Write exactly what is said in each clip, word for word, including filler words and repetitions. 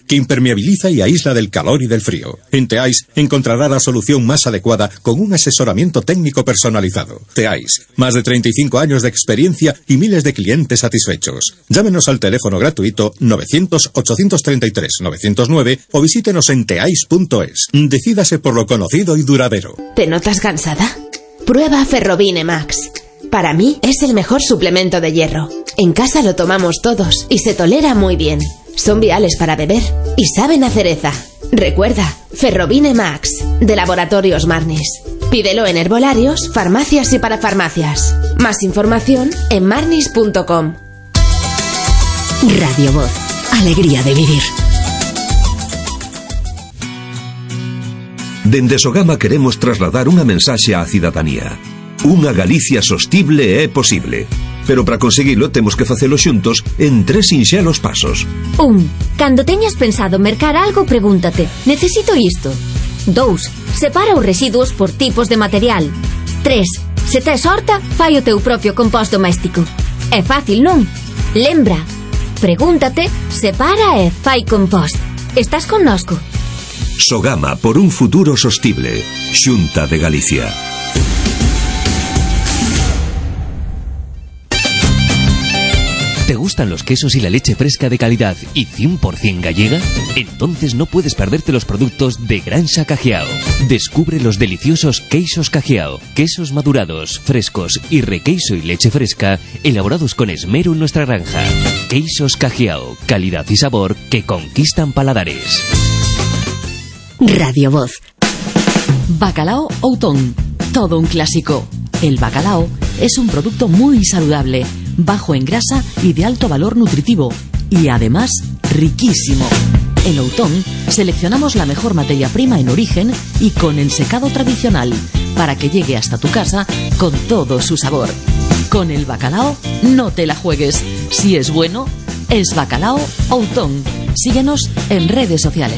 que impermeabiliza y aísla del calor y del frío. En Teais encontrará la solución más adecuada con un asesoramiento técnico personalizado. Teais, más de treinta y cinco años de experiencia y miles de clientes satisfechos. Llámenos al teléfono gratuito novecientos, ochocientos treinta y tres, novecientos nueve o visítenos en teais punto es. Decídase por lo conocido y duradero. ¿Te notas cansada? Prueba Ferrobine Max. Para mí es el mejor suplemento de hierro. En casa lo tomamos todos y se tolera muy bien. Son viales para beber y saben a cereza. Recuerda, Ferrobine Max, de Laboratorios Marnis. Pídelo en herbolarios, farmacias y parafarmacias. Más información en marnis punto com. Radio Voz, alegría de vivir. Dende Sogama queremos trasladar unha mensaxe á cidadanía. Unha Galicia sostible é posible. Pero para conseguilo temos que facelo xuntos en tres sinxelos pasos. Un, cando teñas pensado mercar algo, pregúntate: necesito isto? Dous, separa os residuos por tipos de material. Tres, se tes horta, fai o teu propio compost doméstico. É fácil, non? Lembra, pregúntate, separa e fai compost. Estás connosco? Sogama, por un futuro sostible. Xunta de Galicia. ¿Te gustan los quesos y la leche fresca de calidad y cien por ciento gallega? Entonces no puedes perderte los productos de Granja Cajiao. Descubre los deliciosos queixos Cajiao, quesos madurados, frescos y requeiso y leche fresca elaborados con esmero en nuestra granja. Queixos Cajiao, calidad y sabor que conquistan paladares. Radio Voz. Bacalao Outón, todo un clásico. El bacalao es un producto muy saludable, bajo en grasa y de alto valor nutritivo, y además riquísimo. En Outón seleccionamos la mejor materia prima en origen y con el secado tradicional, para que llegue hasta tu casa con todo su sabor. Con el bacalao no te la juegues. Si es bueno, es Bacalao Outón. Síguenos en redes sociales.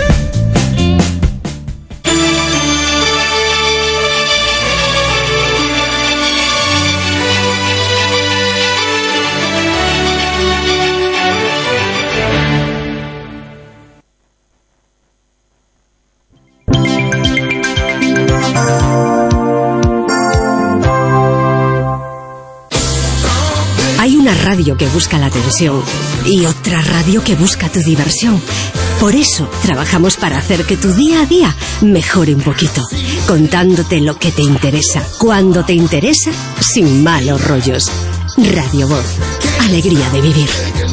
Radio que busca la atención y otra radio que busca tu diversión. Por eso trabajamos para hacer que tu día a día mejore un poquito, contándote lo que te interesa, cuando te interesa, sin malos rollos. Radio Voz, alegría de vivir.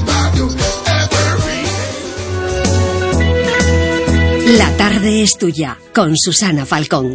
La tarde es tuya, con Susana Falcón.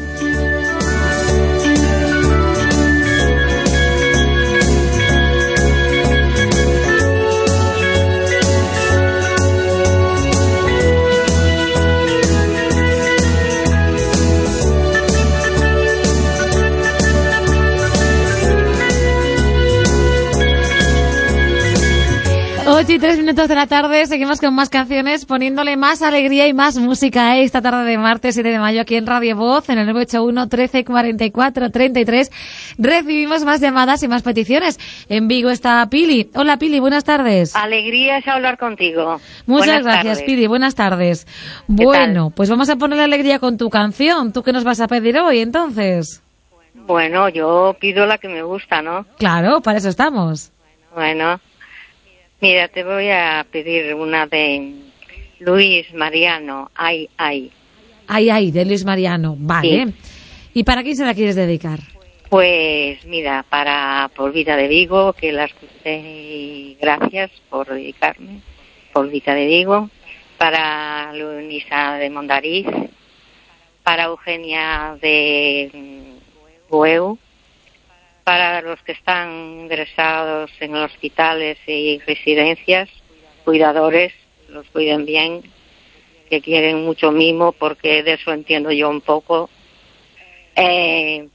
ocho y tres minutos de la tarde, seguimos con más canciones, poniéndole más alegría y más música, ¿eh? Esta tarde de martes siete de mayo aquí en Radio Voz, en el nueve ocho uno, trece, cuarenta y cuatro, treinta y tres. Recibimos más llamadas y más peticiones. En Vigo está Pili. Hola Pili, buenas tardes. Alegría es hablar contigo. Muchas buenas gracias tardes. Pili, buenas tardes. Bueno, pues vamos a ponerle alegría con tu canción. ¿Tú qué nos vas a pedir hoy entonces? Bueno, yo pido la que me gusta, ¿no? Claro, para eso estamos. Bueno, mira, te voy a pedir una de Luis Mariano, Ay, Ay. Ay, ay, de Luis Mariano, vale. Sí. ¿Y para quién se la quieres dedicar? Pues mira, para por Vida de Vigo, que la escuché y gracias por dedicarme, por Vida de Vigo, para Luisa de Mondariz, para Eugenia de Bueu, para los que están ingresados en hospitales y residencias, cuidadores, los cuiden bien, que quieren mucho mimo, porque de eso entiendo yo un poco. Eh,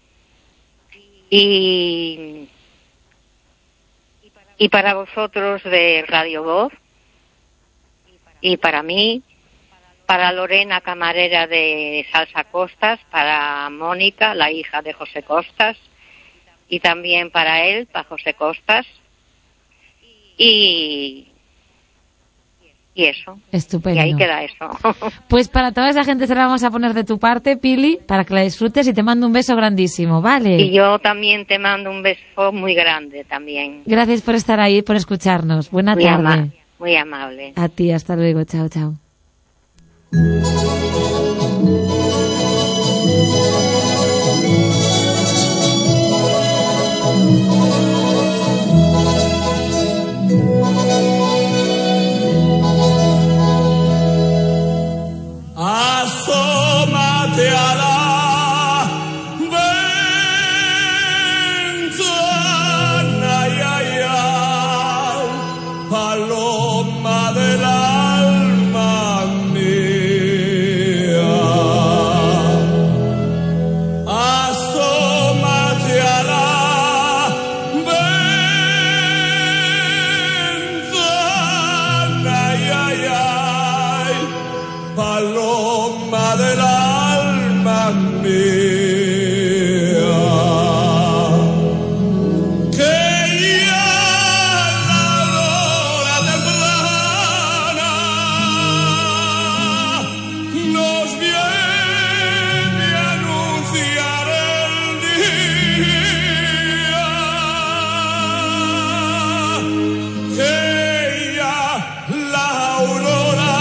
y, y para vosotros de Radio Voz, y para mí, para Lorena, camarera de Salsa Costas, para Mónica, la hija de José Costas, y también para él, para José Costas, y, y eso. Estupendo. Y ahí queda eso. Pues para toda esa gente se la vamos a poner de tu parte, Pili, para que la disfrutes, y te mando un beso grandísimo, ¿vale? Y yo también te mando un beso muy grande también. Gracias por estar ahí, por escucharnos. Buena muy tarde. Ama muy amable. A ti, hasta luego. Chao, chao. Asómate a la ventana, ay, ay, ay, paloma del alma mía. Asómate a la ventana, ay, ay, ay, paloma del alma mía, que ya la aurora temprana nos viene a anunciar el día, que ya la aurora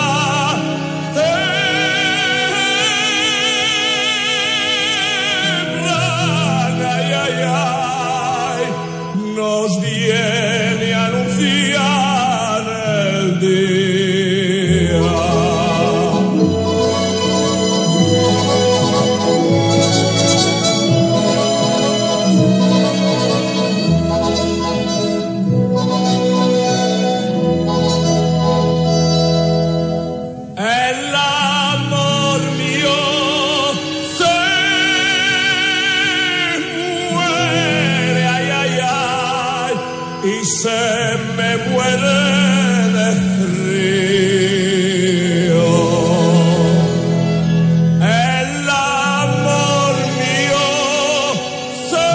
nos viene a anunciar el día. El amor mío se muere, ay, ay, ay, y se me muere de frío. El amor mío se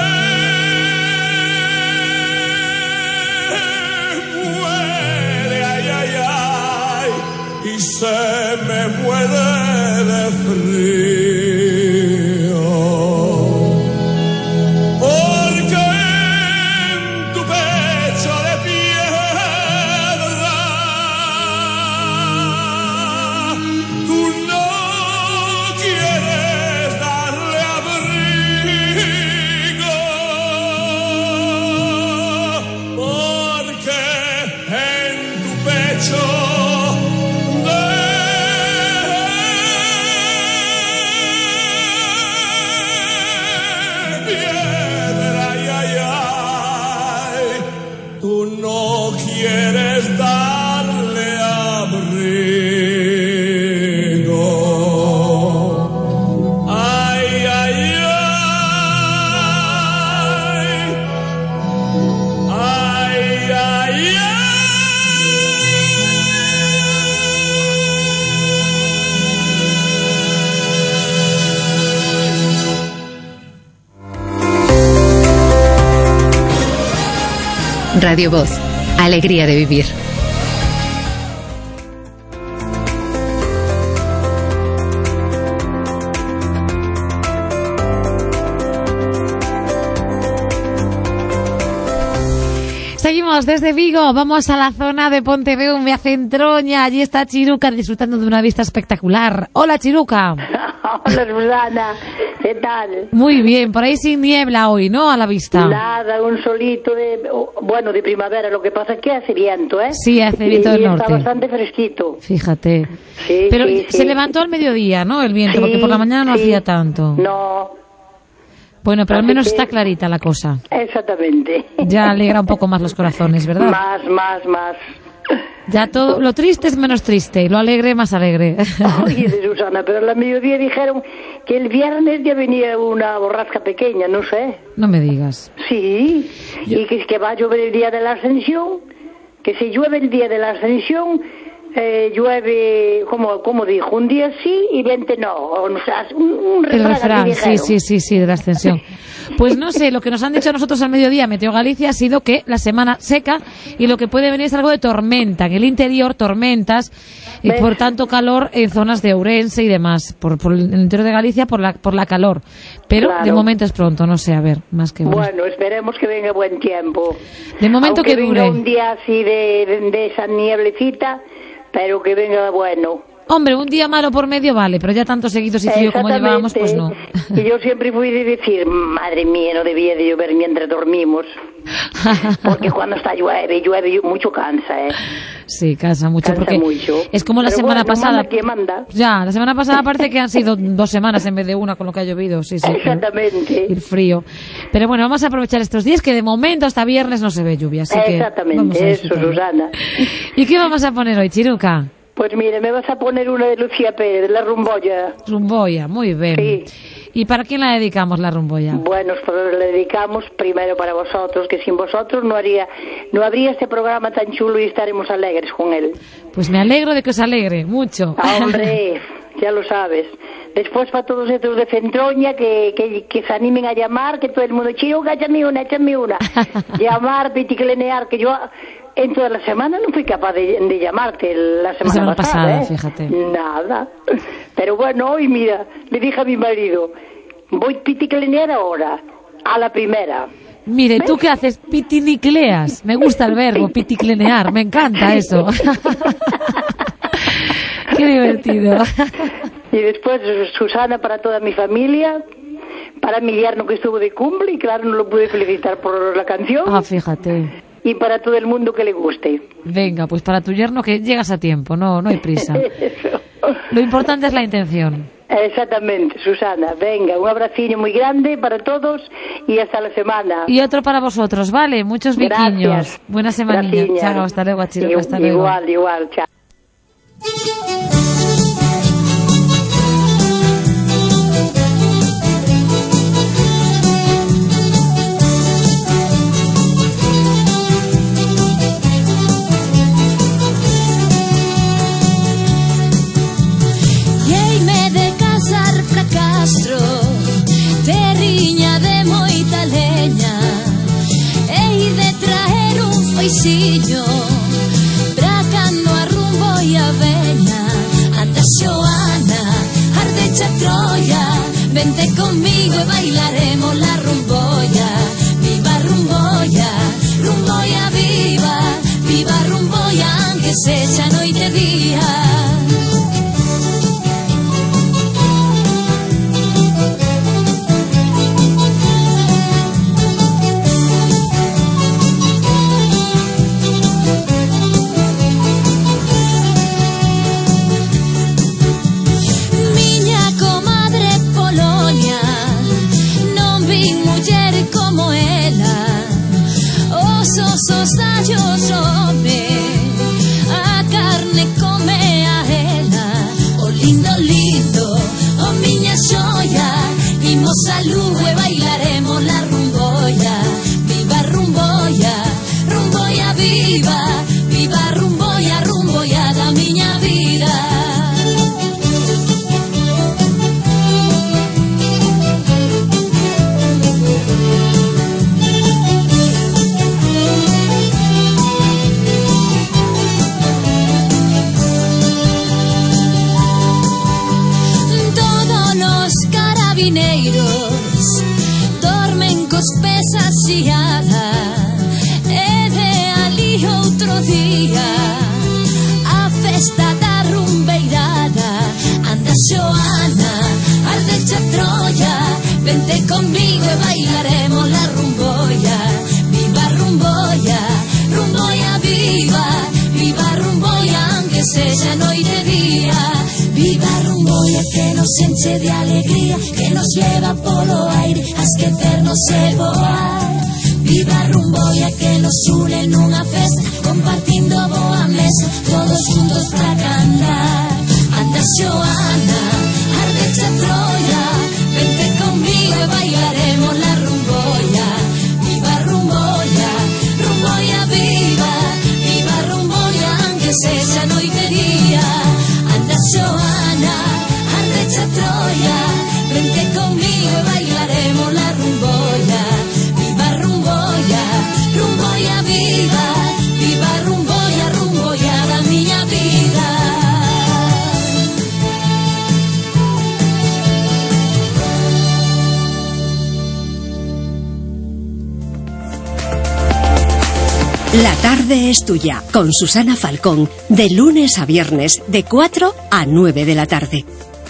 muere, ay, ay, ay, y se me muere de frío. Porque en tu pecho de piedra tú no quieres darle abrigo, porque en tu pecho piedra, ay, ay, ay, tú no quieres darle abrigo. Ay, ay, ay, ay, ay, ay. Radio Voz, alegría de vivir. Seguimos desde Vigo, vamos a la zona de Pontevedra, me hace entroña. Allí está Chiruca disfrutando de una vista espectacular. Hola, Chiruca. Hola, Susana. ¿Qué tal? Muy bien, por ahí sin niebla hoy, ¿no? A la vista. Nada, un solito de, bueno, de primavera. Lo que pasa es que hace viento, ¿eh? Sí, hace viento del y norte. Está bastante fresquito. Fíjate. Sí, Pero sí, se sí. levantó al mediodía, ¿no? El viento, Sí, porque por la mañana no sí. hacía tanto. No. Bueno, pero al Así menos que- está clarita la cosa. Exactamente. Ya alegra un poco más los corazones, ¿verdad? Más, más, más. Ya todo, lo triste es menos triste, lo alegre más alegre. Oye, de Susana, pero a la mediodía dijeron que el viernes ya venía una borrasca pequeña, no sé. No me digas. Sí, y que es que va a llover el día de la Ascensión, que si llueve el día de la Ascensión, eh, llueve, como, como dijo, un día sí y veinte no, o sea, un, un El refrán, refrán, sí, sí, sí, sí, de la extensión. Pues no sé, lo que nos han dicho a nosotros al mediodía Meteo Galicia ha sido que la semana seca y lo que puede venir es algo de tormenta, en el interior tormentas y ¿ves? por tanto calor en zonas de Ourense y demás, por, por el interior de Galicia por la, por la calor. Pero Claro. de momento es pronto, no sé, a ver, más que bueno. Bueno, esperemos que venga buen tiempo. De momento Aunque que venga dure. un día así de, de, de esa nieblecita, pero que venga bueno. Hombre, un día malo por medio vale, pero ya tanto seguidos y frío como llevábamos, pues no. Y yo siempre fui de decir, madre mía, no debía de llover mientras dormimos. Porque cuando está llueve, llueve mucho cansa, ¿eh? Sí, cansa mucho, Cansa porque mucho. es como la Pero semana bueno, pasada. manda quien manda. Ya, la semana pasada parece que han sido dos semanas en vez de una con lo que ha llovido, sí, sí. Exactamente. El frío. Pero bueno, vamos a aprovechar estos días que de momento hasta viernes no se ve lluvia, así que Exactamente, vamos a eso, disfrutarlo. Susana. ¿Y qué vamos a poner hoy, Chiruca? Pues mire, me vas a poner una de Lucía Pérez, La Rumboya. Rumboya, muy bien. Sí. ¿Y para quién la dedicamos la rumboya? Bueno, pues le dedicamos primero para vosotros, que sin vosotros no haría, no habría este programa tan chulo y estaremos alegres con él. Pues me alegro de que os alegre, mucho. Ah, hombre, ya lo sabes. Después para todos estos de Centroña que, que, que se animen a llamar, que todo el mundo, chiruca, échame una, échame una. Llamar, piticlenear, que yo en toda la semana no fui capaz de, de llamarte la semana, La semana pasada, pasada, ¿eh? fíjate. Nada. Pero bueno, hoy mira, le dije a mi marido, voy piticlenear ahora, a la primera. Mire, ¿tú qué haces? Pitinicleas. Me gusta el verbo, piticlenear. Me encanta eso. Qué divertido. Y después Susana para toda mi familia, para mi yerno que estuvo de cumple y claro, no lo pude felicitar por la canción. Ah, fíjate. Y para todo el mundo que le guste. Venga, pues para tu yerno que llegas a tiempo, no, no hay prisa. Eso. Lo importante es la intención. Exactamente, Susana. Venga, un abraciño muy grande para todos y hasta la semana. Y otro para vosotros, ¿vale? Muchos viquiños. Gracias. Buena semanilla. Graciñas. Chao, hasta luego, Chiruca, hasta luego. Igual, igual, chao. Castro, terriña de moita leña, hei de traer un feixiño pra cando a rumbo e a veña. Anda Xoana, ardecha Troia, vente conmigo e bailaremos la rumboya. Viva rumboya, rumboya viva, viva rumboya, aunque sexa noite e día. Os dallos home, a carne come a ela. O lindo, lindo, o miña xoia, imos a Lugo e bailaremos la rumboya. Viva rumboya, rumboya viva, viva rumboya, rumboya da miña vida. Dormen cos pés asiada, e de ali outro día a festa da rumbeirada. Anda Xoana, ardecha Troia, vente conmigo e bailaremos la rumboya. Viva rumboya, rumboya viva, viva rumboya, aunque sexa noite e día. Viva rumboya que nos enche de alegría, que nos leva polo aire a esquecernos e voar. Viva rumboya que nos une nunha festa, compartindo boa mesa, todos juntos pra cantar. Anda Xoana, ardecha Troia, vente conmigo e bailaremos la rumboya. Viva rumboya, rumboya viva, viva rumboya, aunque sexa noite e día. tarde es tuya, con Susana Falcón, de lunes a viernes, de cuatro a nueve de la tarde.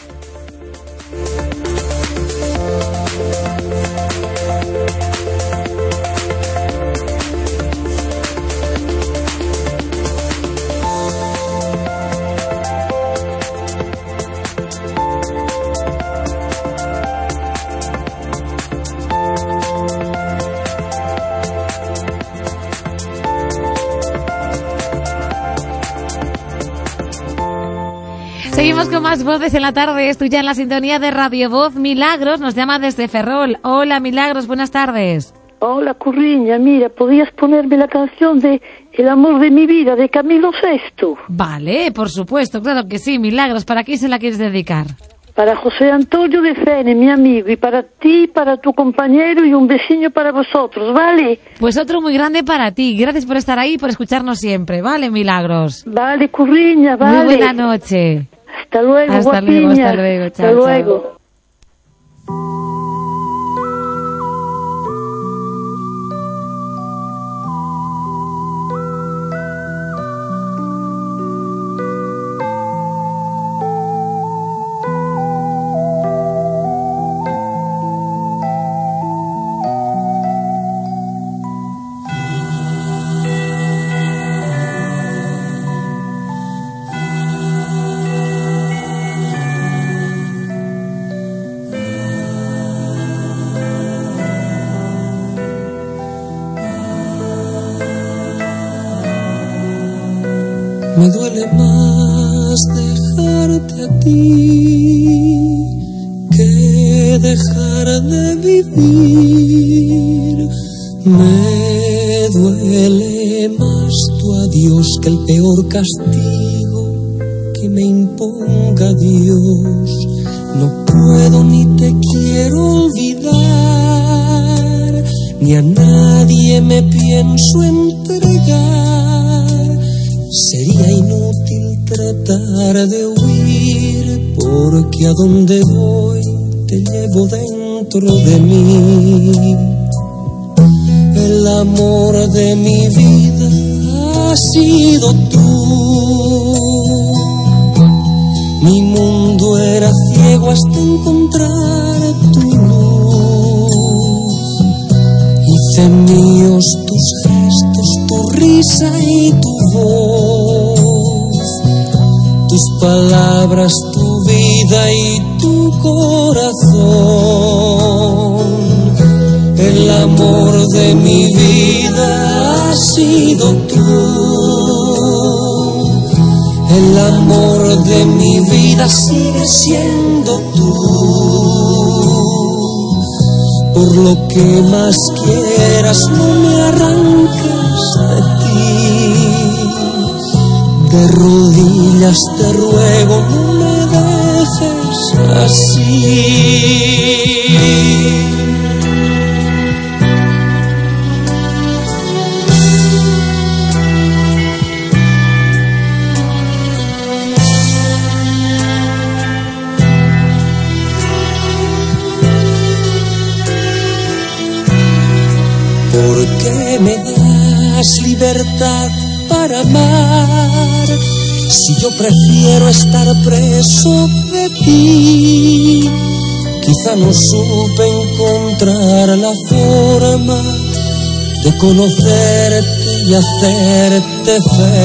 Seguimos con más voces en la tarde. Estoy ya en la sintonía de Radio Voz. Milagros nos llama desde Ferrol. Hola, Milagros, buenas tardes. Hola, Curriña, mira, ¿podías ponerme la canción de El amor de mi vida, de Camilo Sesto? Vale, por supuesto, claro que sí, Milagros. ¿Para quién se la quieres dedicar? Para José Antonio de Fene, mi amigo, y para ti, para tu compañero, y un vecino para vosotros, ¿vale? Pues otro muy grande para ti. Gracias por estar ahí y por escucharnos siempre, ¿vale, Milagros? Vale, Curriña, vale. Muy buena noche. Hasta luego, hasta guapiña. luego, hasta luego, chao, hasta luego. Chao. Me duele más dejarte a ti que dejar de vivir. Me duele más tu adiós que el peor castigo que me imponga Dios. No puedo ni te quiero olvidar, ni a nadie me pienso entregar. Sería inútil tratar de huir, porque a donde voy te llevo dentro de mí. El amor de mi vida has sido tú. Mi mundo era ciego hasta encontrar tu luz. Hice míos tus gestos, tu risa y tu voz, tus palabras, tu vida y tu corazón. El amor de mi vida has sido tú. El amor de mi vida sigue siendo tú. Por lo que más quieras no me arranques de ti. De rodillas te ruego no me dejes así. Porque me das libertad para amar, si yo prefiero estar preso de ti. Quizá no supe encontrar la forma de conocerte y hacerte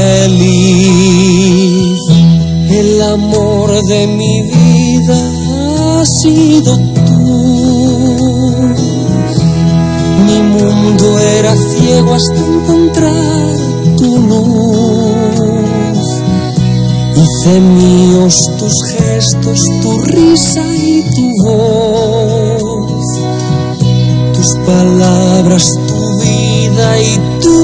feliz. El amor de mi vida ha sido tú. Mi mundo era ciego hasta encontrar tu luz. Hice míos tus gestos, tu risa y tu voz, tus palabras, tu vida y tu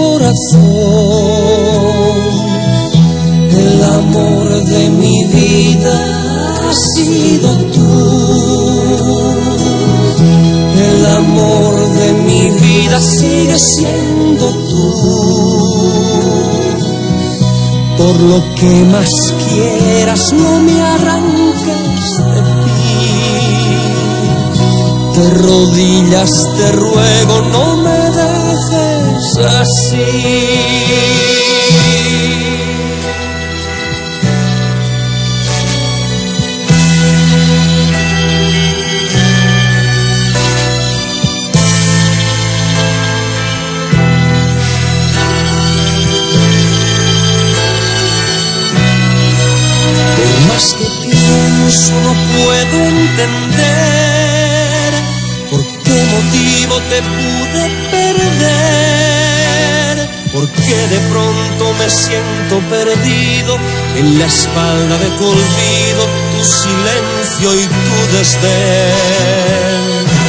corazón. El amor de mi vida ha sido tú. El amor de mi vida sigue siendo tú. Por lo que más quieras no me arranques de ti. De rodillas te ruego no me dejes así. Más que pienso no puedo entender por qué motivo te pude perder, porque de pronto me siento perdido en la espalda de tu olvido, tu silencio y tu desdén.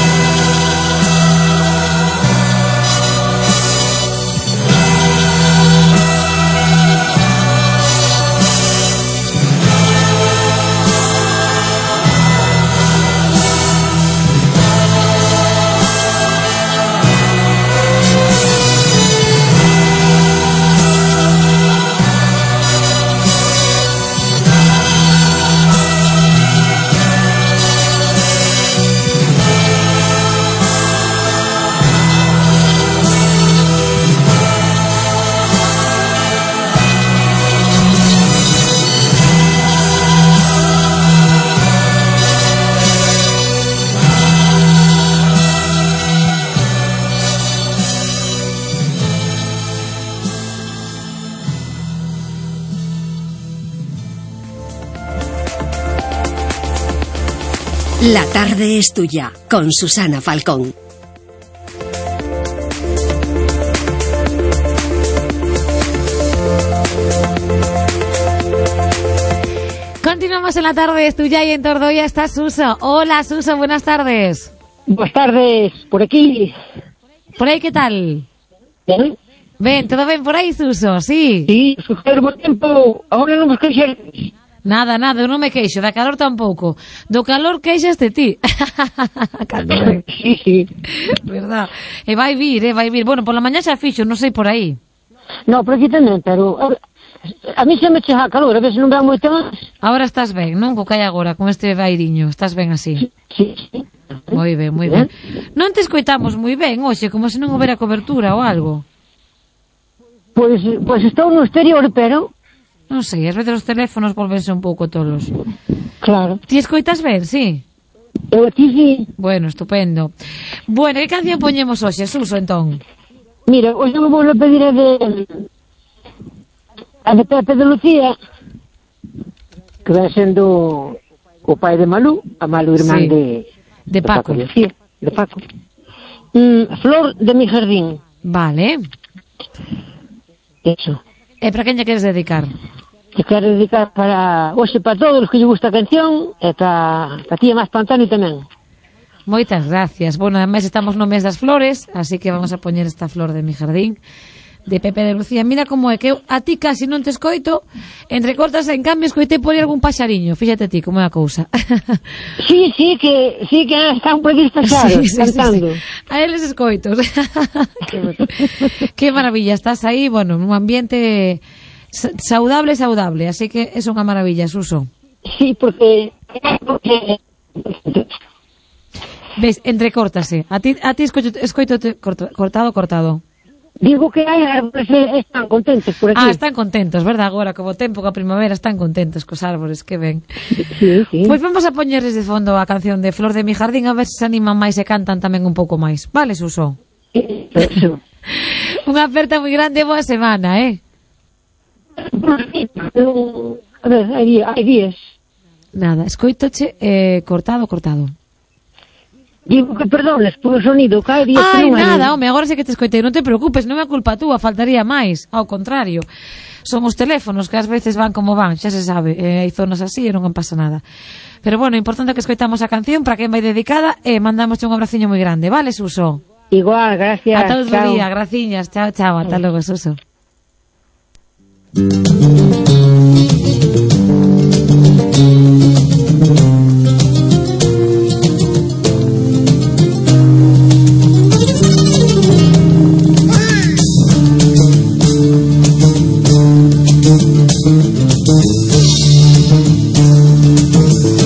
La tarde es tuya, con Susana Falcón. Continuamos en La tarde es tuya y en Tordoya está Suso. Hola Suso, buenas tardes. Buenas tardes, por aquí. ¿Por ahí qué tal? ¿Bien? Ven, ¿todo bien por ahí, Suso? Sí. Sí, sucede buen tiempo, ahora non me queixes. Nada, nada, eu non me queixo, da calor tampouco. Do calor queixaste ti. Sí, sí. Verdad. E vai vir, eh, vai vir. Bueno, pola mañá xa fixo, non sei por aí. No, por aquí tamén, pero a mí xa me chega a calor, a ver se non dá moito máis. Agora estás ben, non? Co que hai agora, con este vairiño, estás ben así. Sí, sí. Moi ben, moi ben. Non te escoitamos moi ben, hoxe, como se non houbera cobertura ou algo. Pois, pois estou no exterior, pero... Non sei, ás veces os teléfonos volvense un pouco tolos. Claro. Ti escoitas ben, sí? Eu aquí sí. Bueno, estupendo. Bueno, que canción poñemos hoxe, Suso, entón? Mira, hoxe me vou a pedir a de... a de Pepe de Lucía, que vai sendo o pai de Malú, a Malú irmán Sí. de... De Paco. De Lucía, de Paco. Mm, Flor de mi jardín. Vale. Eso. E para quen lle queres dedicar? Que quero dedicar para... hoxe para todos os que lle gusta a canción e para, para ti e máis Pantano tamén. Moitas gracias. Bueno, además estamos no mes das flores, así que vamos a poñer esta Flor de mi jardín de Pepe de Lucía. Mira como é que eu a ti casi non te escoito, entre cortas en cambio escoitei por aí algún paxariño. Fíxate ti como é a cousa. Sí, sí, que sí que están por dispersados, sí, sí, cantando. Sí, sí. A eles escoitos. Qué maravilla, estás aí, bueno, nun ambiente saudable, saudable, así que é unha maravilla, Suso. Sí, porque... porque... Ves, entrecórtase. A ti, a ti escoito, escoito cortado, cortado. Digo que hai árboles están contentos por aquí. Ah, están contentos, verdad? Agora, como tempo que a primavera están contentos cos árboles, que ben. Sí, sí. Pois vamos a poñerles de fondo a canción de Flor de mi jardín, a ver se se animan máis e cantan tamén un pouco máis. Vale, Suso? Eso. Unha aperta moi grande, boa semana, eh? A ver, hai, hai días. Nada, escoitoche eh, cortado, cortado. Digo que perdones por o sonido, que hai días que Ai, non hai... nada, home, agora sí que te escoitei, non te preocupes, non é culpa túa, faltaría máis, ao contrario. Son os teléfonos que ás veces van como van, xa se sabe, eh, hai zonas así e non pasa nada. Pero bueno, importante que escoitamos a canción para quen vai dedicada e mandamos un abraciño moi grande, vale, Suso? Igual, gracias. Ata outro chao. día, graciñas, chao, chao, ata logo, Suso.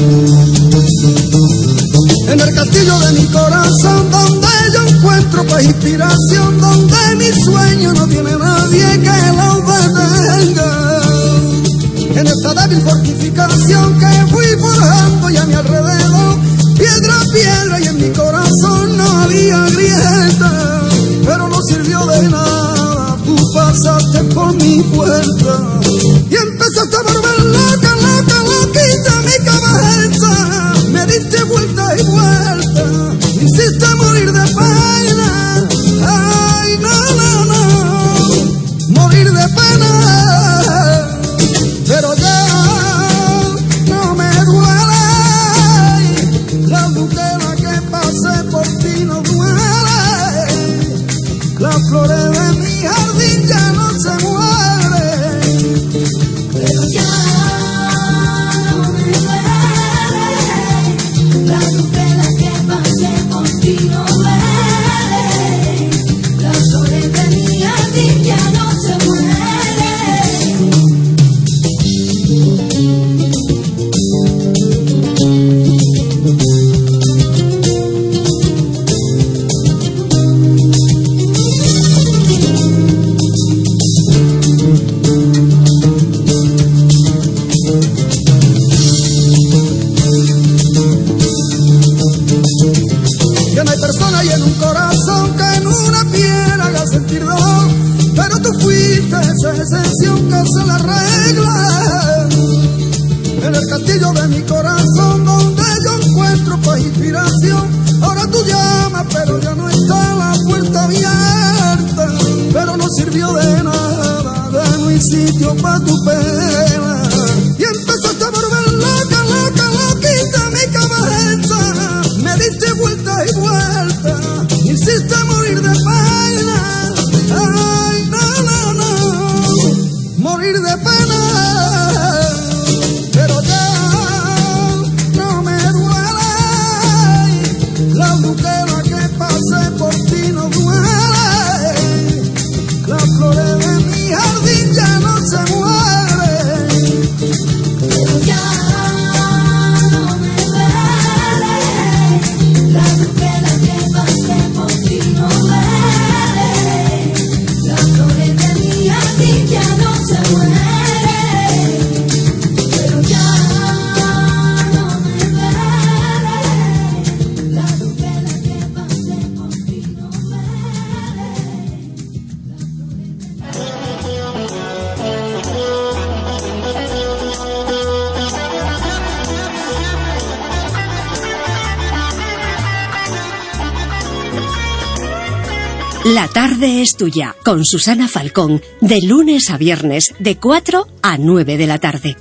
En el castillo de mi corazón, donde yo encuentro paz y inspiración, donde mi sueño no tiene nadie que lo detenga. En esta débil fortificación que fui forjando y a mi alrededor, piedra a piedra, y en mi corazón no había grieta, pero no sirvió de nada. Tú pasaste por mi puerta y empezaste a volver loca, loca, loquita mi cabeza. Me diste vuelta y vuelta, me hiciste morir de pena. Ay, no, no, no, morir de pena. Pero ya no me duele, la tutela que pasé por ti no duele. Las flores de mi jardín ya no se mueren. Pero ya no me duele, la tutela que pasé por ti no duele. Las flores de mi jardín ya no se mueren. Ya no hay persona y en un corazón que en una piedra haga sentir dolor, pero tú fuiste esa excepción que se la arregla. En el castillo de mi corazón, donde yo encuentro paz e inspiración, ahora tú llamas, pero ya no está la puerta abierta. Pero no sirvió de nada, ya no hay sitio para tu pena. Y empezaste a volver loca, loca, loquita mi cabeza. Me diste vuelta y vuelta, me hiciste morir de pena. Ay, no, no, no, morir de pena. Pero ya no me duele, la tutela que pasé por ti no duele. Las flores de mi jardín ya no se mueren. Pero ya no me duele, la tutela que pasé por ti no duele. Las flores de mi jardín ya no se mueren. Pero ya no me duele, la tutela que pasé por ti no duele. La tarde es tuya, con Susana Falcón, de lunes a viernes, de cuatro a nueve de la tarde.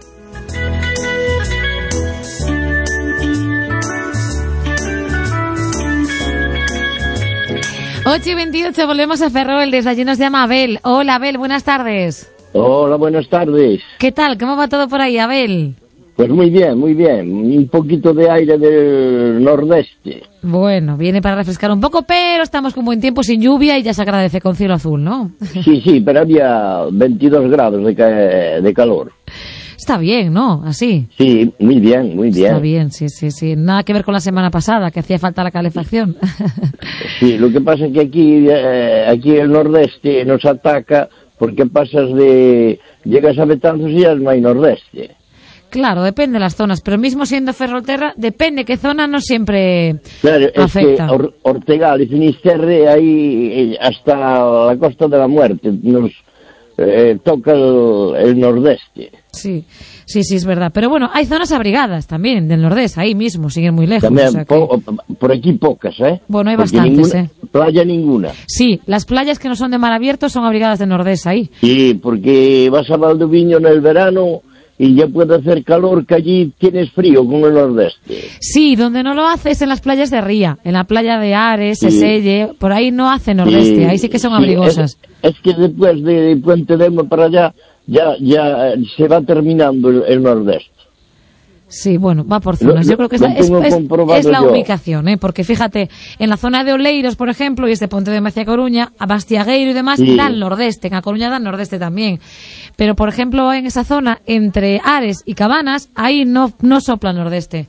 ocho y veintiocho, volvemos a Ferrol, desde allí nos llama Abel. Hola Abel, buenas tardes. Hola, buenas tardes. ¿Qué tal? ¿Cómo va todo por ahí, Abel? Pues muy bien, muy bien. Un poquito de aire del nordeste. Bueno, viene para refrescar un poco, pero estamos con buen tiempo, sin lluvia, y ya se agradece con cielo azul, ¿no? Sí, sí, pero había veintidós grados de, ca de calor. Está bien, ¿no? Así. Sí, muy bien, muy bien. Está bien, sí, sí, sí. Nada que ver con la semana pasada, que hacía falta la calefacción. Sí, lo que pasa es que aquí, eh, aquí el nordeste nos ataca porque pasas de... llegas a Betanzos y ya no hay nordeste. Claro, depende de las zonas, pero mismo siendo Ferrolterra, depende qué zona, no siempre claro, afecta. Es que Or Ortegal y Finisterre, ahí hasta la Costa de la Muerte, nos eh, toca el, el nordeste. Sí, sí, sí, es verdad. Pero bueno, hay zonas abrigadas también del nordeste, ahí mismo, siguen muy lejos. También, o sea po que... por aquí pocas, ¿eh? Bueno, hay porque bastantes, ninguna, ¿eh? Playa ninguna. Sí, las playas que no son de mar abierto son abrigadas del nordeste, ahí. Sí, porque vas a Valdoviño en el verano y ya puede hacer calor, que allí tienes frío con el nordeste. Sí, donde no lo hace es en las playas de Ría, en la playa de Ares, sí. Seselle, por ahí no hace nordeste, sí, ahí sí que son sí, abrigosas. Es, es que después de Puente Demo para allá, ya ya se va terminando el, el nordeste. Sí, bueno, va por zonas. Lo, yo creo que es, es, es, es la yo. ubicación, ¿eh? Porque fíjate, en la zona de Oleiros, por ejemplo, y es de Ponte de Macia Coruña, a Bastiagueiro y demás, sí. da el nordeste, en A Coruña da el nordeste también. Pero, por ejemplo, en esa zona, entre Ares y Cabanas, ahí no, no sopla el nordeste.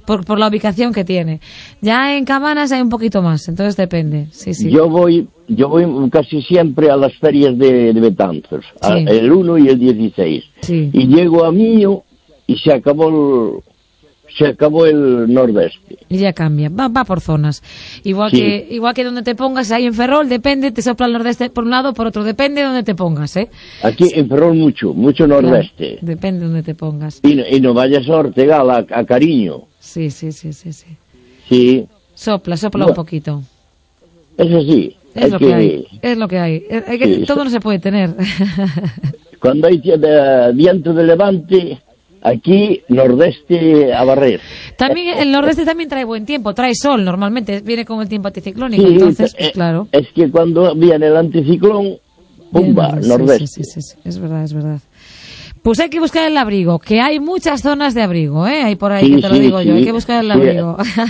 por, por la ubicación que tiene. Ya en Cabanas hay un poquito más, entonces depende. Sí, sí. Yo voy, yo voy casi siempre a las ferias de, de Betanzos, sí. El uno y el dieciséis. Sí. Y llego a Miño y se acabó el, se acabó el nordeste. Y ya cambia, va, va por zonas. Igual, sí. que, igual que donde te pongas ahí en Ferrol, depende, te sopla el nordeste por un lado, por otro, depende de donde te pongas, ¿eh? Aquí en Ferrol mucho, mucho nordeste. Claro, depende de donde te pongas. Y no, y no vayas a Ortegal, a, a Cariño. Sí, sí, sí, sí, sí. Sí. Sopla, sopla bueno, un poquito. Eso sí. Es lo que, que hay, es lo que hay. hay que, sí, todo no se puede tener. Cuando hay de, viento de levante, aquí nordeste a barrer. También el nordeste también trae buen tiempo, trae sol normalmente, viene con el tiempo anticiclónico, sí, entonces, pues, eh, claro. Es que cuando viene el anticiclón, pumba, sí, nordeste. Sí, sí, sí, sí, es verdad, es verdad. Pues hay que buscar el abrigo, que hay muchas zonas de abrigo, ¿eh? Hay por ahí, sí, que te lo sí, digo sí. yo, hay que buscar el abrigo. Sí.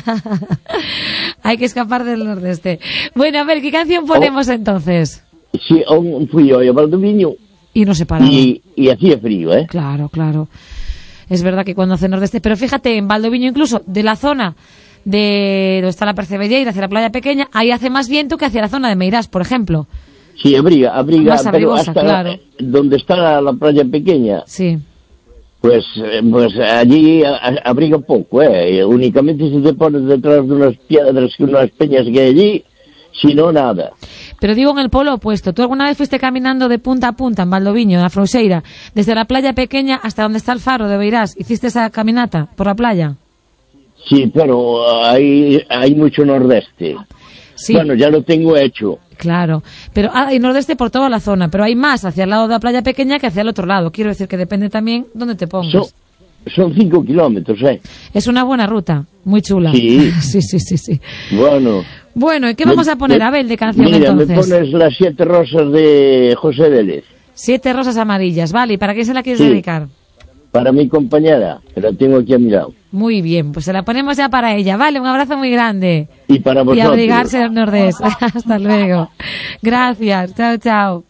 Hay que escapar del nordeste. Bueno, a ver, ¿qué canción ponemos oh, entonces? Sí, oh, fui yo a Valdoviño. Y no se paraba. Y, y hacía frío, ¿eh? Claro, claro. Es verdad que cuando hace nordeste, pero fíjate, en Valdoviño incluso, de la zona de donde está la Percebellaira hacia la playa pequeña, ahí hace más viento que hacia la zona de Meirás, por ejemplo. Sí, abriga, abriga, más pero hasta claro. donde está la, la playa pequeña. Sí. Pues, pues allí abriga poco, ¿eh? Únicamente si te pones detrás de unas piedras, unas peñas que hay allí, si no, nada. Pero digo en el polo opuesto, ¿tú alguna vez fuiste caminando de punta a punta en Valdoviño, en la Frouxeira, desde la playa pequeña hasta donde está el faro de Beirás? ¿Hiciste esa caminata por la playa? Sí, pero hay, hay mucho nordeste. Sí. Bueno, ya lo tengo hecho. Claro, pero hay nordeste por toda la zona, pero hay más hacia el lado de la playa pequeña que hacia el otro lado. Quiero decir que depende también dónde te pongas. Son, son cinco kilómetros, ¿eh? Es una buena ruta, muy chula. Sí. sí, sí, sí, sí. Bueno. Bueno, ¿y qué vamos a poner, me, Abel, de canción mira, entonces? Me pones las siete rosas de José Vélez. Siete rosas amarillas, vale. ¿Y para quién se la quieres sí. dedicar? Para mi compañera, que la tengo aquí a mi lado. Muy bien, pues se la ponemos ya para ella. Vale, un abrazo muy grande. Y para vosotros. Y abrigarse del nordeste. Hasta luego. Gracias. Chao, chao.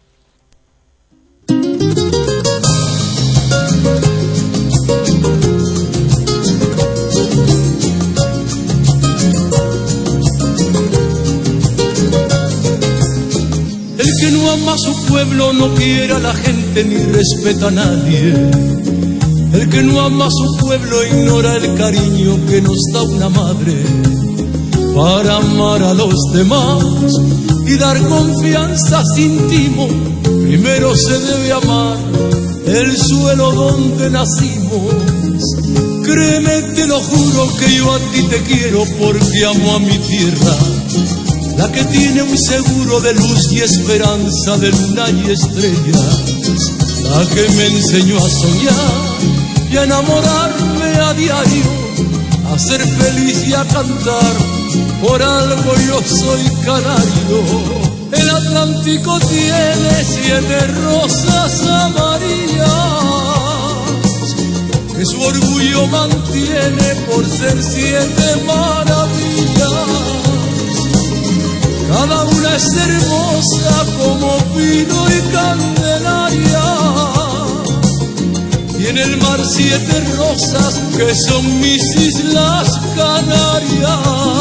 El que no ama a su pueblo no quiere a la gente ni respeta a nadie. El que no ama a su pueblo ignora el cariño que nos da una madre. Para amar a los demás y dar confianza sin timo, primero se debe amar el suelo donde nacimos. Créeme, te lo juro que yo a ti te quiero porque amo a mi tierra, la que tiene un seguro de luz y esperanza de luna y estrellas, la que me enseñó a soñar y a enamorarme a diario, a ser feliz y a cantar, por algo yo soy canario. El Atlántico tiene siete rosas amarillas, que su orgullo mantiene por ser siete maravillas. Cada una es hermosa como pino y candelaria, y en el mar siete rosas que son mis islas Canarias.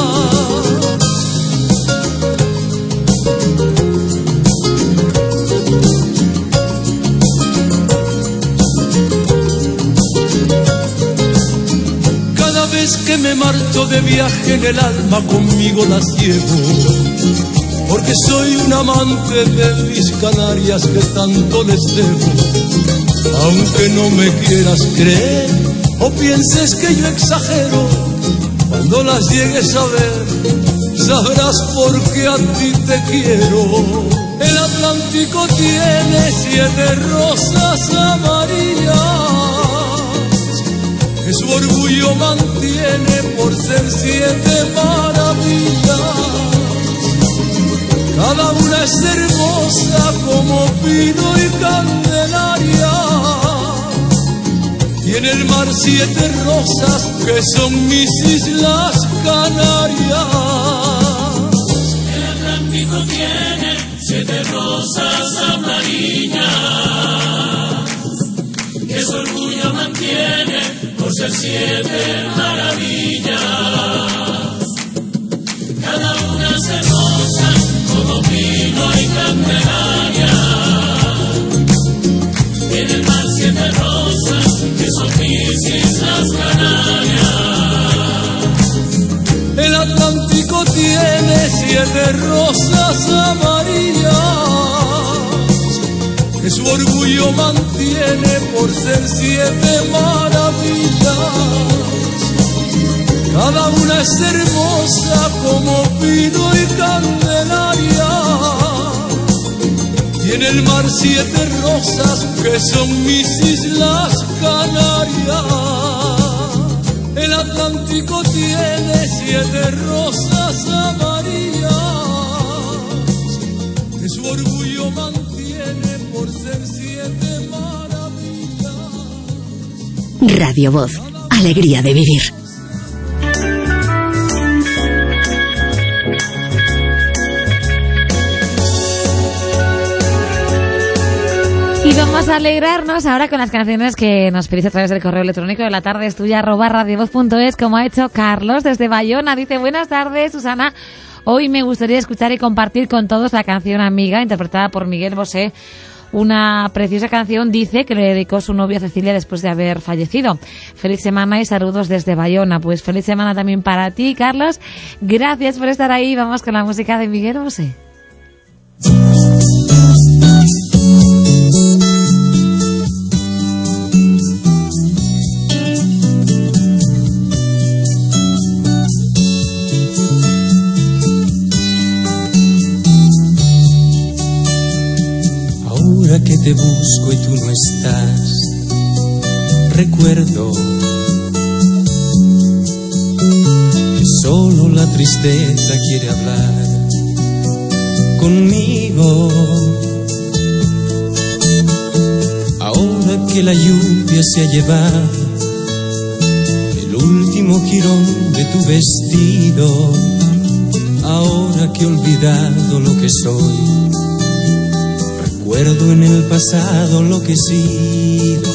Cada vez que me marcho de viaje en el alma conmigo las llevo, porque soy un amante de mis Canarias que tanto les debo. Aunque no me quieras creer o pienses que yo exagero, cuando las llegues a ver sabrás por qué a ti te quiero. El Atlántico tiene siete rosas amarillas, que su orgullo mantiene por ser siete maravillas. Cada una es hermosa como pino y candelaria, y en el mar siete rosas que son mis islas Canarias. El Atlántico tiene siete rosas amarillas, que su orgullo mantiene por ser siete maravillas. Cada una es hermosa como pino y candelaria. Tiene el mar siete rosas que son mis islas Canarias. El Atlántico tiene siete rosas amarillas que su orgullo mantiene por ser siete maravillas. Cada una es hermosa como pino y candelaria. Tiene el mar siete rosas que son mis islas Canarias. El Atlántico tiene siete rosas amarillas que su orgullo mantiene por ser siete maravillas. Radio Voz, alegría de vivir. Y vamos a alegrarnos ahora con las canciones que nos pedís a través del correo electrónico de la tarde es tuya arroba radiovoz punto es, como ha hecho Carlos desde Bayona. Dice: buenas tardes, Susana. Hoy me gustaría escuchar y compartir con todos la canción Amiga, interpretada por Miguel Bosé. Una preciosa canción, dice, que le dedicó su novia Cecilia después de haber fallecido. Feliz semana y saludos desde Bayona. Pues feliz semana también para ti, Carlos. Gracias por estar ahí. Vamos con la música de Miguel Bosé. Ahora que te busco y tú no estás, recuerdo que solo la tristeza quiere hablar conmigo. Ahora que la lluvia se ha llevado el último jirón de tu vestido, ahora que he olvidado lo que soy, recuerdo en el pasado lo que he sido.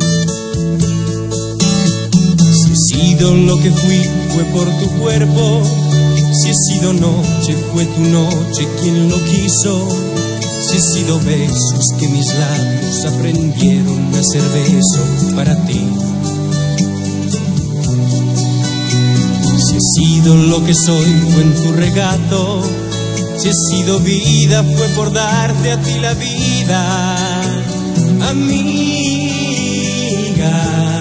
Si he sido lo que fui fue por tu cuerpo, si he sido noche fue tu noche quien lo quiso, si he sido besos que mis labios aprendieron a ser beso para ti. Si he sido lo que soy fue en tu regato, si he sido vida fue por darte a ti la vida, amiga,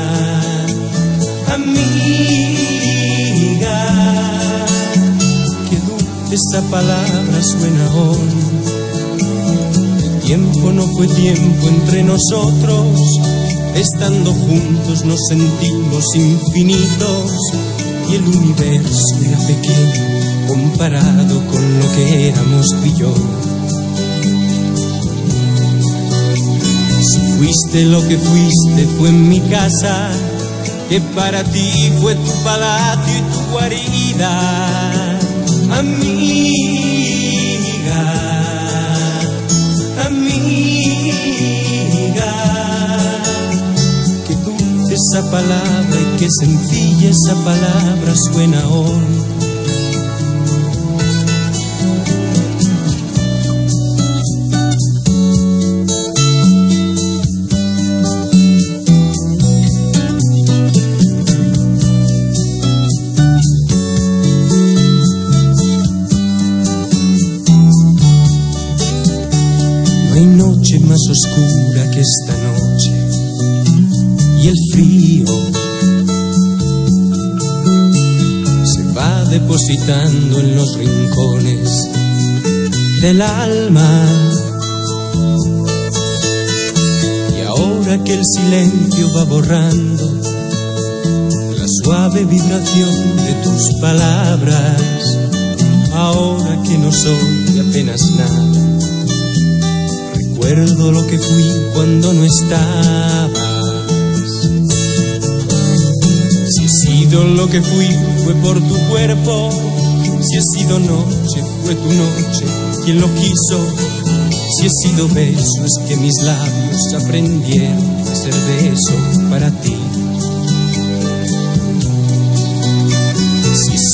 amiga. Qué dulce esa palabra suena hoy. El tiempo no fue tiempo entre nosotros, estando juntos nos sentimos infinitos y el universo era pequeño comparado con lo que éramos tú y yo. Si fuiste lo que fuiste fue en mi casa, que para ti fue tu palacio y tu guarida, amiga, amiga. Qué dulce esa palabra y qué sencilla esa palabra suena hoy. Más oscura que esta noche y el frío se va depositando en los rincones del alma, y ahora que el silencio va borrando la suave vibración de tus palabras, ahora que no soy apenas nada, recuerdo lo que fui cuando no estabas. Si he sido lo que fui fue por tu cuerpo, si he sido noche fue tu noche quien lo quiso, si he sido beso es que mis labios aprendieron a ser beso para ti.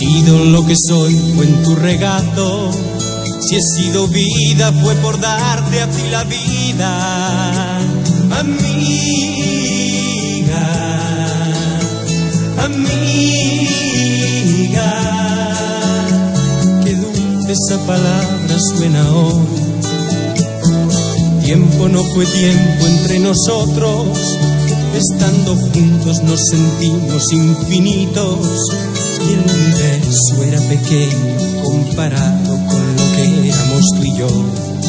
sido lo que soy fue en tu regazo, si he sido vida fue por darte a ti la vida, amiga, amiga. Qué dulce esa palabra suena hoy. Tiempo no fue tiempo entre nosotros, estando juntos nos sentimos infinitos. Y el universo era pequeño comparado con lo que éramos tú y yo.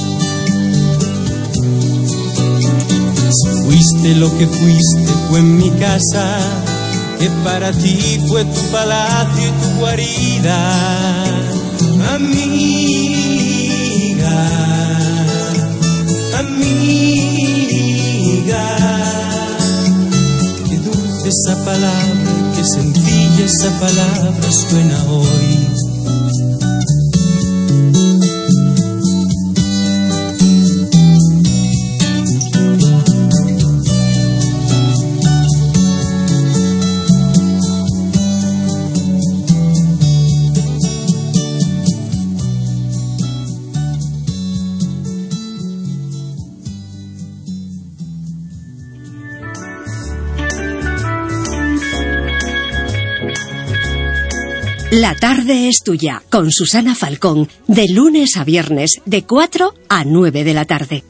Si fuiste lo que fuiste fue en mi casa, que para ti fue tu palacio y tu guarida, amiga, amiga. Qué dulce esa palabra, qué sencilla esa palabra suena hoy. La tarde es tuya, con Susana Falcón, de lunes a viernes, de cuatro a nueve de la tarde.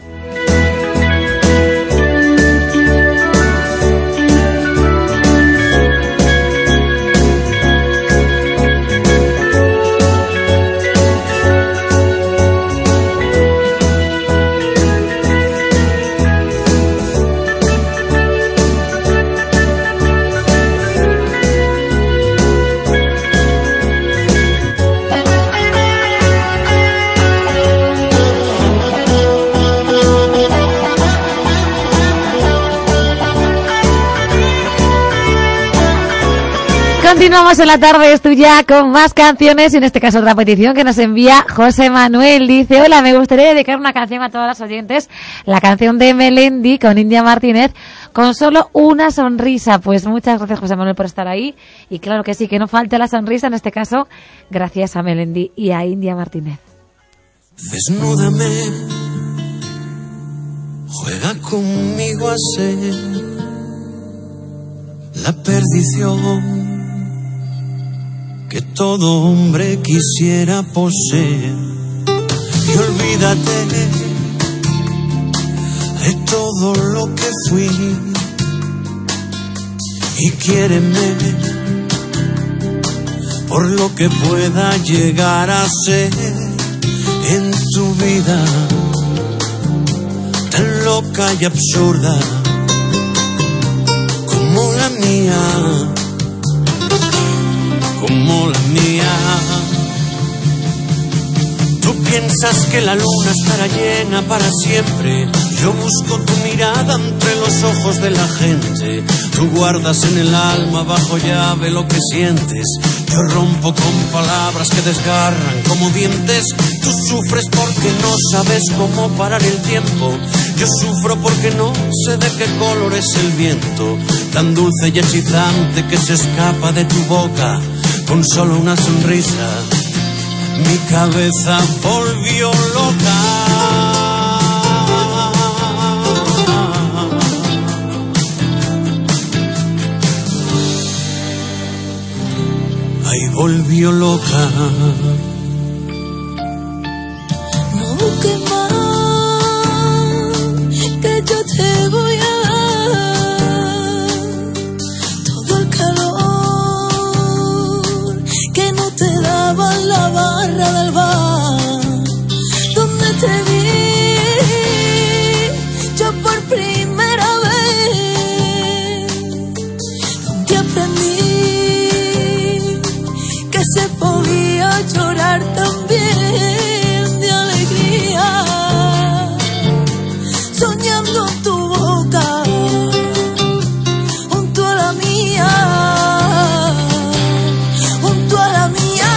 Continuamos en La tarde es tuya con más canciones y en este caso otra petición que nos envía José Manuel. Dice: hola, me gustaría dedicar una canción a todas las oyentes, la canción de Melendi con India Martínez, con solo una sonrisa. Pues muchas gracias, José Manuel, por estar ahí, y claro que sí, que no falte la sonrisa, en este caso gracias a Melendi y a India Martínez. Desnúdame, juega conmigo a ser la perdición que todo hombre quisiera poseer, y olvídate de todo lo que fui y quiéreme por lo que pueda llegar a ser en tu vida tan loca y absurda como la mía, como la mía. Tú piensas que la luna estará llena para siempre. Yo busco tu mirada entre los ojos de la gente. Tú guardas en el alma bajo llave lo que sientes. Yo rompo con palabras que desgarran como dientes. Tú sufres porque no sabes cómo parar el tiempo. Yo sufro porque no sé de qué color es el viento, tan dulce y hechizante que se escapa de tu boca. Con solo una sonrisa, mi cabeza volvió loca. Ahí volvió loca. No busques más, que yo te voy a dar todo el calor que no te daba la barra del bar, donde te vi yo por primera vez, donde aprendí que se podía llorar también de alegría, soñando tu boca junto a la mía, junto a la mía.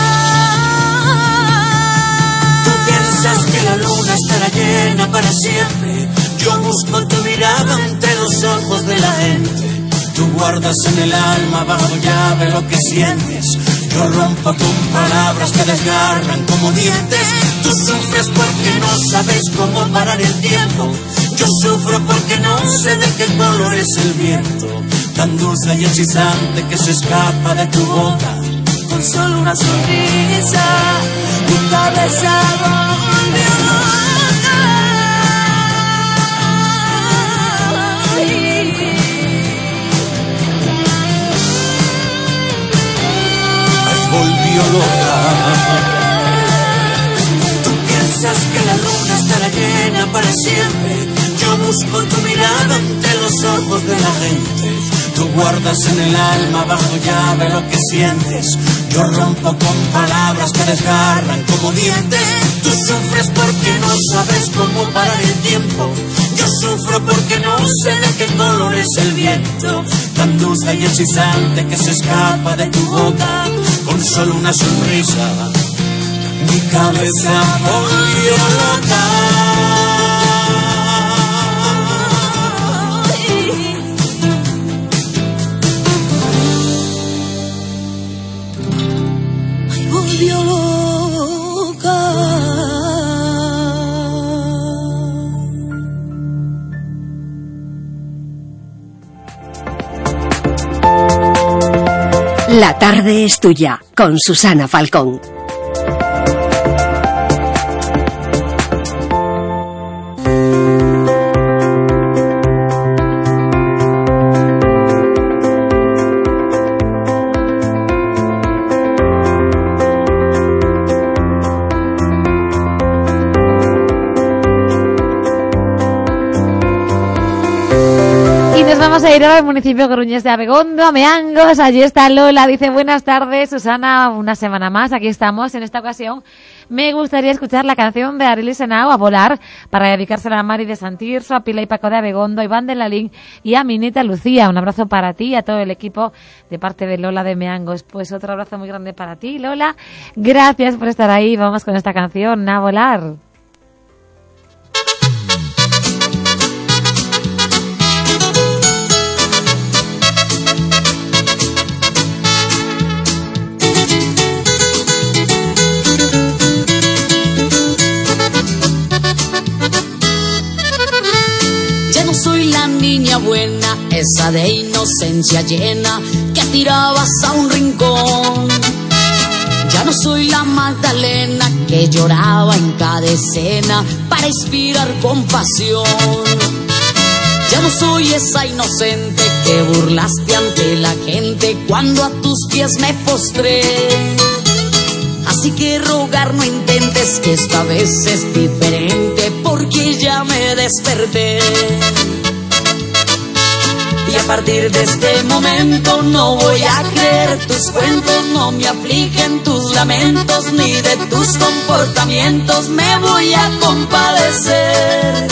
Tú piensas que la luna estará llena para siempre. Yo busco tu mirada entre los ojos de la gente. Tú guardas en el alma bajo llave lo que sientes. Yo rompo con palabras que desgarran como dientes. Tú sufres porque no sabes cómo parar el tiempo. Yo sufro porque no sé de qué color es el viento, tan dulce y hechizante que se escapa de tu boca. Con solo una sonrisa, mi cabeza volvió loca. Ay, volvió loca. Tú piensas que la luna estará llena para siempre. Yo busco tu mirada entre los ojos de la gente. Tú guardas en el alma bajo llave lo que sientes. Yo rompo con palabras que desgarran como dientes. Tú sufres porque no sabes cómo parar el tiempo. Yo sufro porque no sé de qué color es el viento, tan dulce y hechizante que se escapa de tu boca. Con solo una sonrisa, mi cabeza volvió loca. Volvió loca. La tarde es tuya, con Susana Falcón. Vamos a ir al municipio de Gruñés de Abegondo, a Meangos. Allí está Lola, dice: buenas tardes, Susana, una semana más, aquí estamos. En esta ocasión me gustaría escuchar la canción de Arely Senao, A Volar, para dedicársela a Mari de Santirso, a Pila y Paco de Abegondo, a Iván de Lalín y a Minita Lucía. Un abrazo para ti y a todo el equipo de parte de Lola de Meangos. Pues otro abrazo muy grande para ti, Lola. Gracias por estar ahí. Vamos con esta canción, A Volar. Niña buena, esa de inocencia llena que tirabas a un rincón. Ya no soy la Magdalena que lloraba en cada escena para inspirar compasión. Ya no soy esa inocente que burlaste ante la gente cuando a tus pies me postré. Así que rogar no intentes, que esta vez es diferente, porque ya me desperté. Y a partir de este momento no voy a creer tus cuentos, no me apliquen tus lamentos, ni de tus comportamientos me voy a compadecer.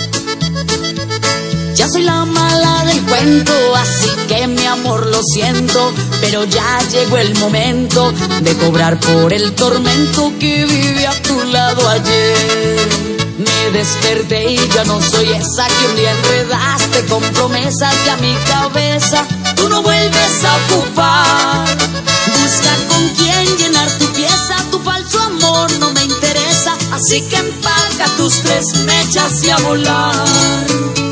Ya soy la mala del cuento, así que mi amor lo siento, pero ya llegó el momento de cobrar por el tormento que viví a tu lado ayer. Me desperté y ya no soy esa que un día enredaste con promesas que a mi cabeza tú no vuelves a ocupar. Busca con quién llenar tu pieza, tu falso amor no me interesa, así que empaca tus tres mechas y a volar.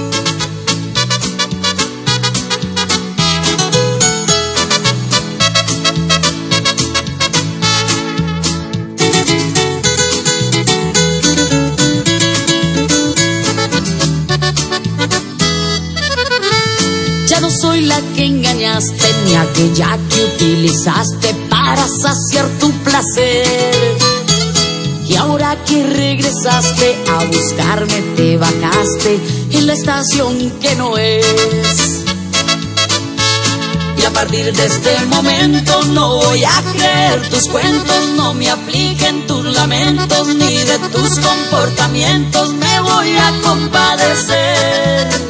Soy la que engañaste, ni aquella que utilizaste para saciar tu placer. Y ahora que regresaste a buscarme, te bajaste en la estación que no es. Y a partir de este momento no voy a creer tus cuentos, no me apliquen tus lamentos, ni de tus comportamientos me voy a compadecer.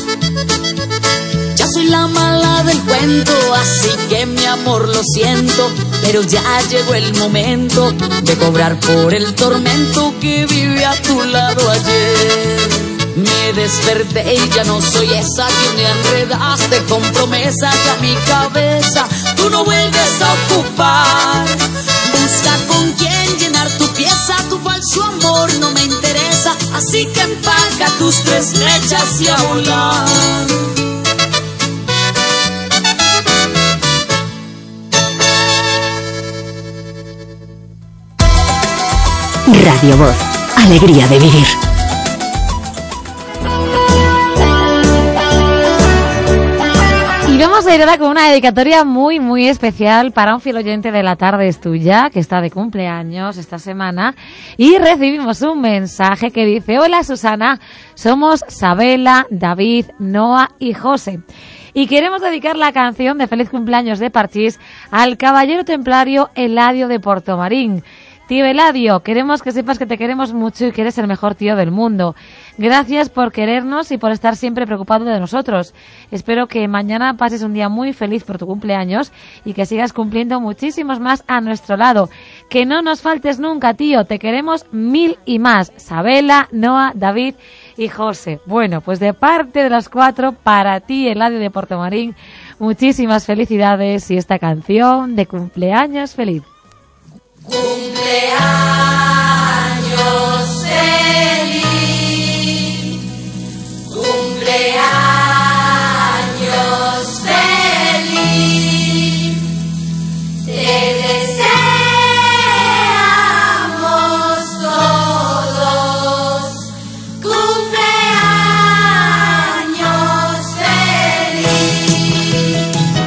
Soy la mala del cuento, así que mi amor lo siento, pero ya llegó el momento de cobrar por el tormento que viví a tu lado ayer. Me desperté y ya no soy esa que me enredaste con promesas a mi cabeza. Tú no vuelves a ocupar. Busca con quién llenar tu pieza. Tu falso amor no me interesa. Así que empaca tus tres mechas y a volar. Radio Voz, alegría de vivir. Y vamos a ir ahora con una dedicatoria muy, muy especial para un fiel oyente de La Tarde es Tuya, que está de cumpleaños esta semana. Y recibimos un mensaje que dice: hola Susana, somos Sabela, David, Noa y José. Y queremos dedicar la canción de Feliz Cumpleaños de Parchís al caballero templario Eladio de Portomarín. Tío Eladio, queremos que sepas que te queremos mucho y que eres el mejor tío del mundo. Gracias por querernos y por estar siempre preocupado de nosotros. Espero que mañana pases un día muy feliz por tu cumpleaños y que sigas cumpliendo muchísimos más a nuestro lado. Que no nos faltes nunca, tío. Te queremos mil y más. Sabela, Noa, David y José. Bueno, pues de parte de los cuatro, para ti, Eladio de Portomarín, muchísimas felicidades y esta canción de cumpleaños feliz. Cumpleaños feliz, cumpleaños feliz, te deseamos todos, cumpleaños feliz.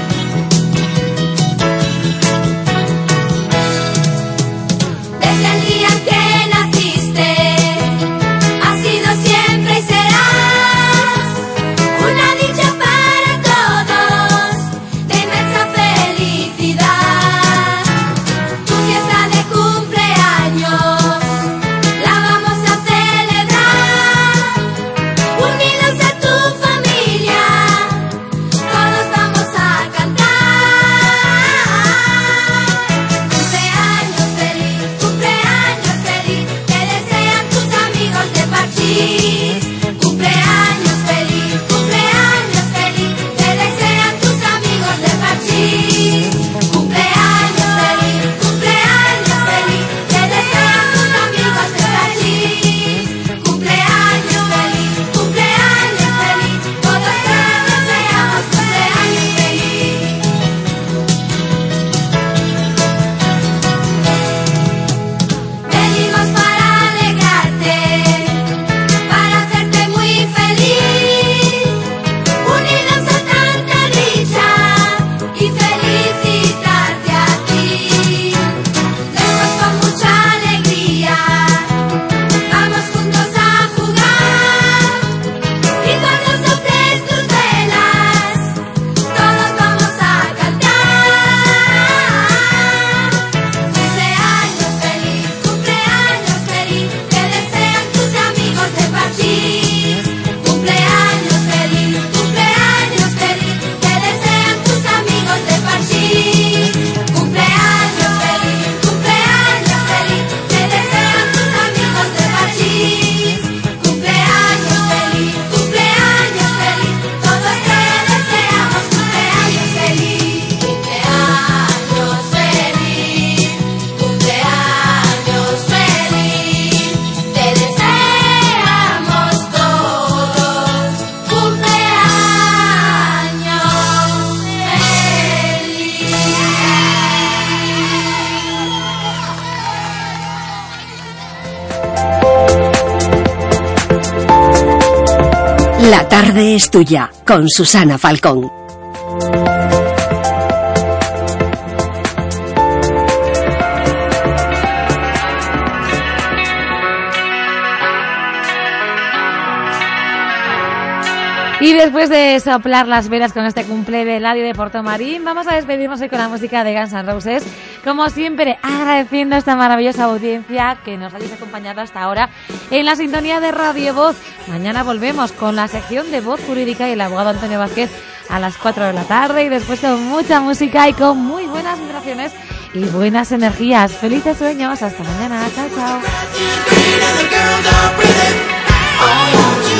Desde el día que naciste, has sido siempre y serás una dicha para todos, de inmensa felicidad. Tu fiesta de cumpleaños la vamos a celebrar, unidos a tu familia, todos vamos a cantar. Cumpleaños feliz, cumpleaños feliz, te desean tus amigos de Parchís. Cumpleaños feliz, cumpleaños feliz, te desean tus amigos de Parchís. Cumpleaños feliz, cumpleaños feliz, te desean tus amigos de Parchís. Cumpleaños feliz, cumpleaños feliz, todos te deseamos cumpleaños feliz. Venimos para alegrarte, para hacerte muy feliz, unidos a tanta dicha y felicitarte a ti. Después con mucha alegría vamos juntos a jugar, y cuando soples tus velas todos vamos a cantar. Cumpleaños feliz, cumpleaños feliz, te desean tus amigos de Parchís. Cumpleaños feliz, cumpleaños feliz, te desean tus amigos de Parchís. Cumpleaños feliz, cumpleaños feliz, te desean tus amigos de Parchís. Cumpleaños feliz, cumpleaños feliz, todos te deseamos cumpleaños feliz. Cumpleaños feliz, cumpleaños feliz, te deseamos todos cumpleaños feliz. La tarde es tuya, con Susana Falcón. Y después de soplar las velas con este cumple de Eladio de Portomarín, vamos a despedirnos hoy con la música de Guns N' Roses. Como siempre, agradeciendo a esta maravillosa audiencia que nos hayáis acompañado hasta ahora en la sintonía de Radio Voz. Mañana volvemos con la sección de Voz Jurídica y el abogado Antonio Vázquez a las cuatro de la tarde, y después con mucha música y con muy buenas vibraciones y buenas energías. Felices sueños, hasta mañana, chao, chao.